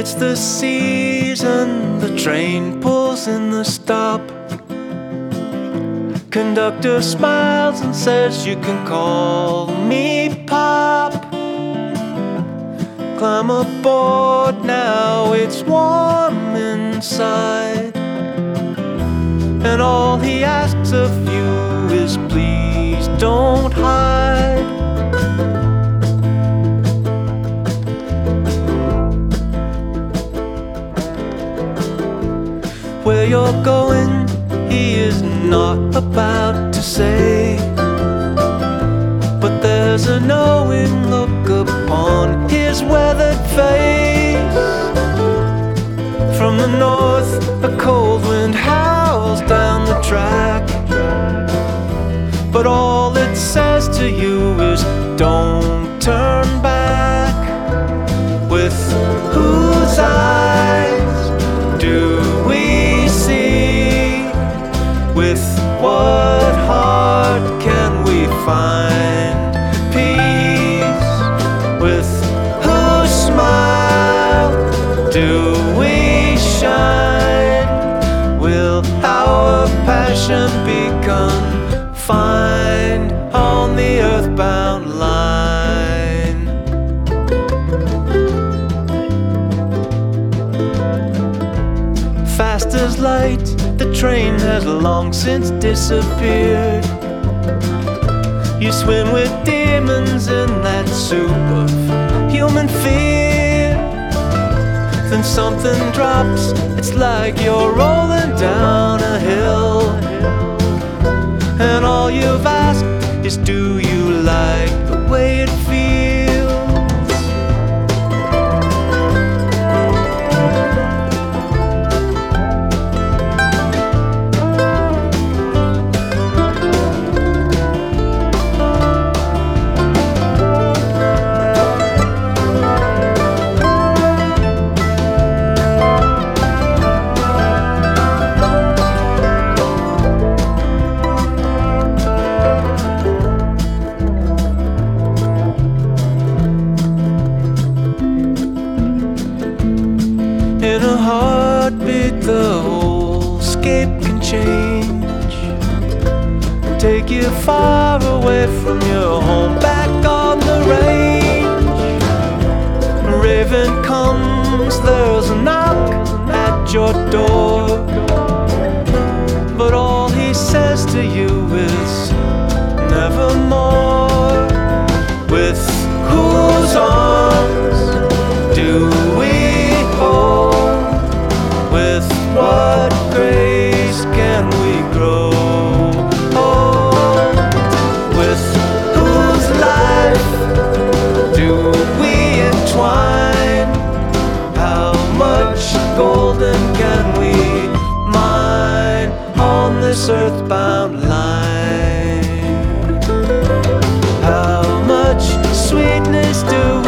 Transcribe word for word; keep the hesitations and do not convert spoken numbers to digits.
It's the season, the train pulls in the stop. Conductor smiles and says you can call me Pop. Climb aboard now, it's warm inside, and all he asks of you is please don't hide. Where you're going, he is not about to say, but there's a knowing look upon his weathered face. From the north, a cold wind howls down the track, but all it says to you is don't turn back. With whose eyes do we see? With what heart can we find peace? With whose smile do we shine? Will our passion be confined on the earthbound line? Fast as light, the train has long since disappeared. You swim with demons in that soup of human fear. Then something drops, it's like you're rolling down a hill, and all you've asked is do you like the way it feels? In a heartbeat, the whole scape can change, take you far away from your home, back on the range. Raven comes, there's a knock at your door, but all he says to you is nevermore. With whose arms do we hold? With what grace can we grow old? With whose life do we entwine? How much golden can we mine on this earthbound line? How much sweetness do